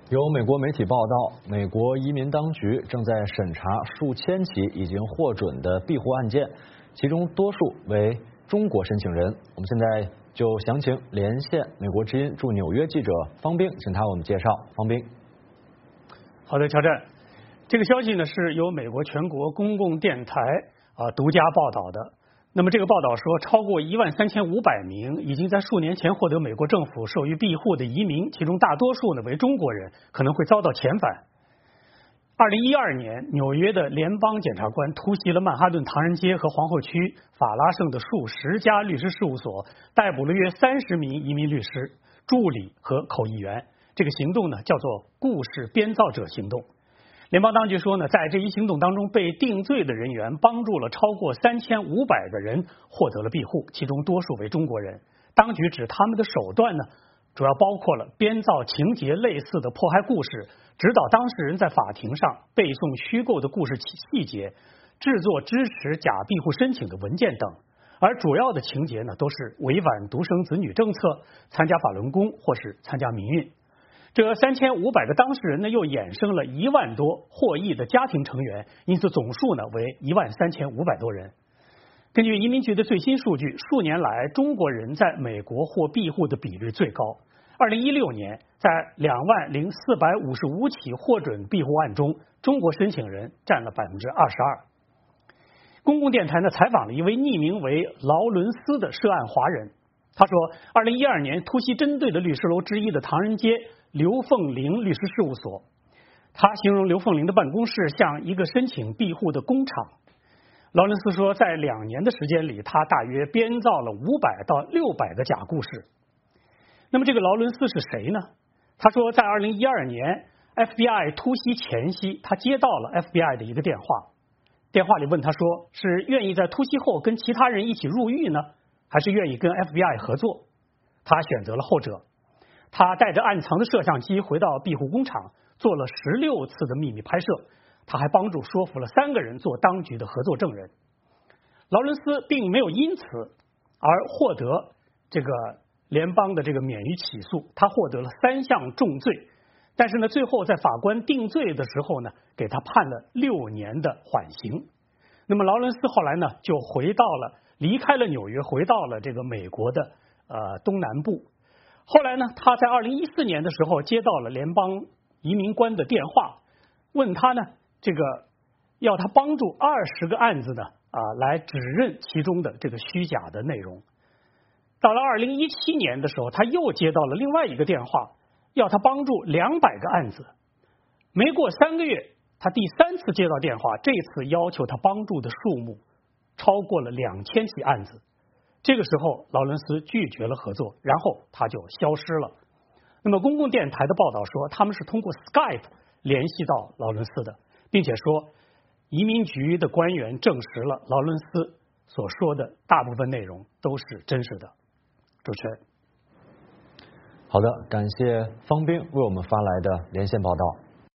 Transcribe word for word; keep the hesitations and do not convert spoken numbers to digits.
有美国媒体报道，美国移民当局正在审查数千起已经获准的庇护案件，其中多数为中国申请人。我们现在就详情连线美国之音驻纽约记者方冰，请他为我们介绍。方冰， 好的，乔战，这个消息呢是由美国全国公共电台啊独家报道的。那么这个报道说，超过一万三千五百名已经在数年前获得美国政府授予庇护的移民，其中大多数呢为中国人，可能会遭到遣返。二零一二年，纽约的联邦检察官突袭了曼哈顿唐人街和皇后区法拉盛的数十家律师事务所，逮捕了约三十名移民律师、助理和口译员。这个行动呢叫做“故事编造者行动”。联邦当局说呢，在这一行动当中，被定罪的人员帮助了超过三千五百个人获得了庇护，其中多数为中国人。当局指他们的手段呢，主要包括了编造情节类似的迫害故事，指导当事人在法庭上背诵虚构的故事细节，制作支持假庇护申请的文件等。而主要的情节呢，都是违反独生子女政策、参加法轮功或是参加民运。这三千五百个当事人呢，又衍生了一万多获益的家庭成员，因此总数呢为一万三千五百多人。根据移民局的最新数据，数年来中国人在美国获庇护的比率最高。二零一六年，在两万零四百五十五起获准庇护案中，中国申请人占了百分之二十二。公共电台呢采访了一位匿名为劳伦斯的涉案华人，他说，二零一二年突袭针对的律师楼之一的唐人街刘凤玲律师事务所，他形容刘凤玲的办公室像一个申请庇护的工厂。劳伦斯说，在两年的时间里，他大约编造了五百到六百个假故事。那么这个劳伦斯是谁呢？他说，在二零一二年 F B I 突袭前夕，他接到了 F B I 的一个电话，电话里问他说，是愿意在突袭后跟其他人一起入狱呢，还是愿意跟 F B I 合作？他选择了后者。他带着暗藏的摄像机回到庇护工厂，做了十六次的秘密拍摄。他还帮助说服了三个人做当局的合作证人。劳伦斯并没有因此而获得这个联邦的这个免于起诉，他获得了三项重罪，但是呢，最后在法官定罪的时候呢，给他判了六年的缓刑。那么劳伦斯后来呢，就回到了离开了纽约，回到了这个美国的呃东南部。后来呢，他在二零一四年的时候接到了联邦移民官的电话，问他呢，这个要他帮助二十个案子呢啊来指认其中的这个虚假的内容。到了二零一七年的时候，他又接到了另外一个电话，要他帮助两百个案子。没过三个月，他第三次接到电话，这次要求他帮助的数目超过了两千起案子。这个时候，劳伦斯拒绝了合作，然后他就消失了。那么，公共电台的报道说，他们是通过 Skype 联系到劳伦斯的，并且说，移民局的官员证实了劳伦斯所说的大部分内容都是真实的。主持人， 好的，感谢方冰为我们发来的连线报道。